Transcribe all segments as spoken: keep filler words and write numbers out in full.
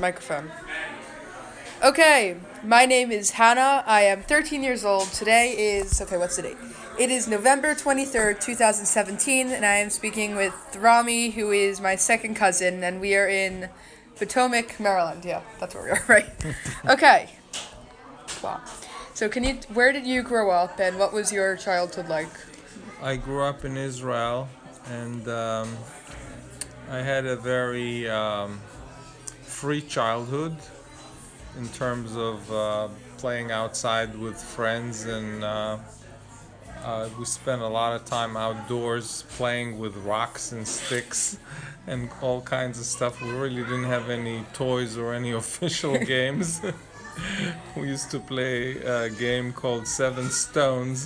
microphone. Okay, my name is Hannah. I am thirteen years old. Today is, okay, what's the date? It is November twenty-third, twenty seventeen, and I am speaking with Rami, who is my second cousin, and we are in Potomac, Maryland. Yeah, that's where we are, right? Okay. Wow. So can you, where did you grow up, and what was your childhood like? I grew up in Israel, and um, I had a very um, free childhood in terms of uh, playing outside with friends, and uh, uh, we spent a lot of time outdoors playing with rocks and sticks and all kinds of stuff. We really didn't have any toys or any official games. We used to play a game called Seven Stones.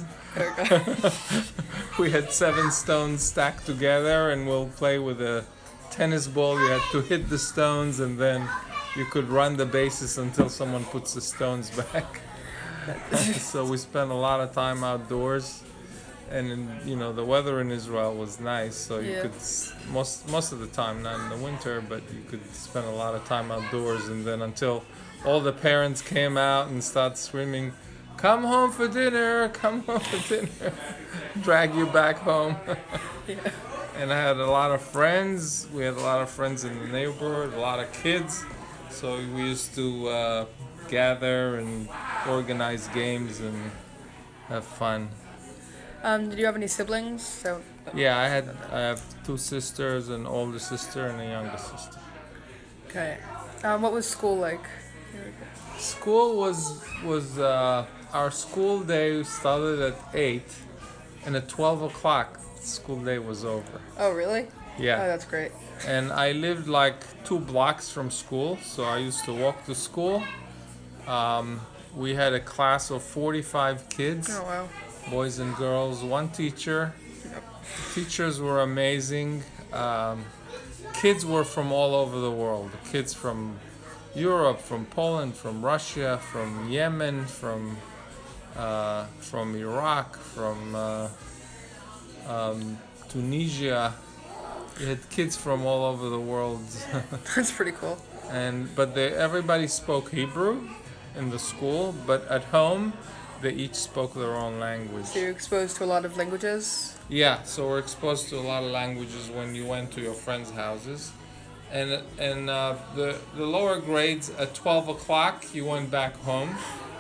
We had seven stones stacked together, and we'll play with a tennis ball. You had to hit the stones, and then you could run the bases until someone puts the stones back. So we spent a lot of time outdoors, and you know the weather in Israel was nice, so you Yeah. could s- most most of the time, not in the winter, but you could spend a lot of time outdoors, and then until all the parents came out and started screaming, "Come home for dinner! Come home for dinner!" Drag you back home. Yeah. And I had a lot of friends. We had a lot of friends in the neighborhood, a lot of kids. So we used to uh, gather and organize games and have fun. Um, did you have any siblings? So. Yeah, I had I have two sisters, an older sister and a younger sister. Okay. Um, what was school like? School was was uh, our school day started at eight, and at twelve o'clock school day was over. Oh, really? Yeah. Oh, that's great. And I lived like two blocks from school, so I used to walk to school. Um, we had a class of forty-five kids, Oh, wow. boys and girls, one teacher. Yep. Teachers were amazing. Um, kids were from all over the world. Kids from Europe, from Poland, from Russia, from Yemen, from uh, from Iraq, from uh, um, Tunisia. We had kids from all over the world, That's pretty cool. and but they everybody spoke Hebrew in the school, but at home they each spoke their own language. So you're exposed to a lot of languages? Yeah, so we're exposed to a lot of languages when you went to your friends' houses, and and uh, the the lower grades at twelve o'clock you went back home.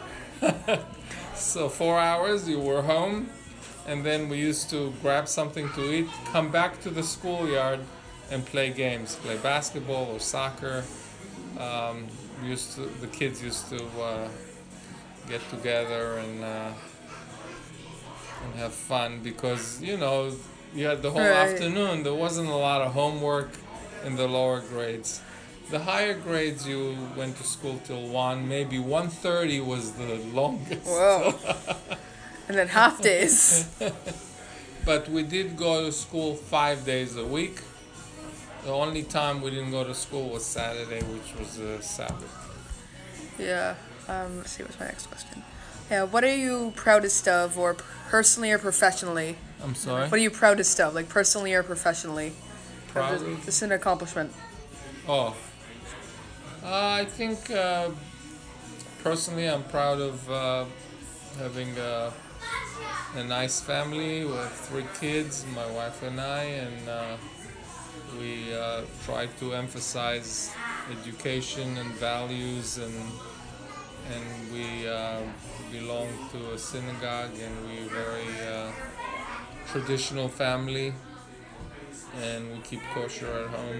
So four hours you were home. And then we used to grab something to eat, come back to the schoolyard, and play games, play basketball or soccer. Um, we used to, the kids used to uh, get together and uh, and have fun because you know you had the whole Right. afternoon. There wasn't a lot of homework in the lower grades. The higher grades you went to school till one, maybe one thirty was the longest. Whoa. And then half days. But we did go to school five days a week. The only time we didn't go to school was Saturday, which was a Sabbath. Yeah. Um, let's see, what's my next question? Yeah, what are you proudest of, or personally or professionally? I'm sorry? What are you proudest of, like personally or professionally? Proud? This is an accomplishment. Oh. Uh, I think uh, personally I'm proud of uh, having a, a nice family with three kids, my wife and I, and uh, we uh, try to emphasize education and values, and and we uh, belong to a synagogue, and we're very uh, traditional family, and we keep kosher at home.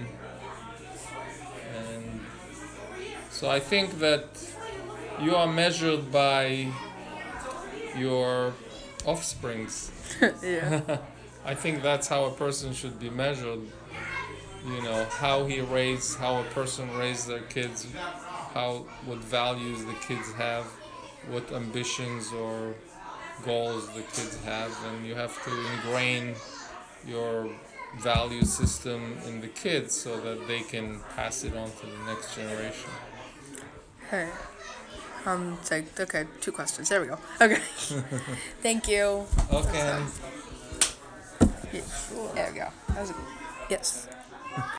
And so I think that you are measured by your offsprings. Yeah. I think that's how a person should be measured. You know, how he raised, how a person raised their kids, how, what values the kids have, what ambitions or goals the kids have, and you have to ingrain your value system in the kids so that they can pass it on to the next generation. Okay. Um, it's like, okay, two questions. There we go. Okay. Thank you. Okay. Yeah, there we go. That was a, yes.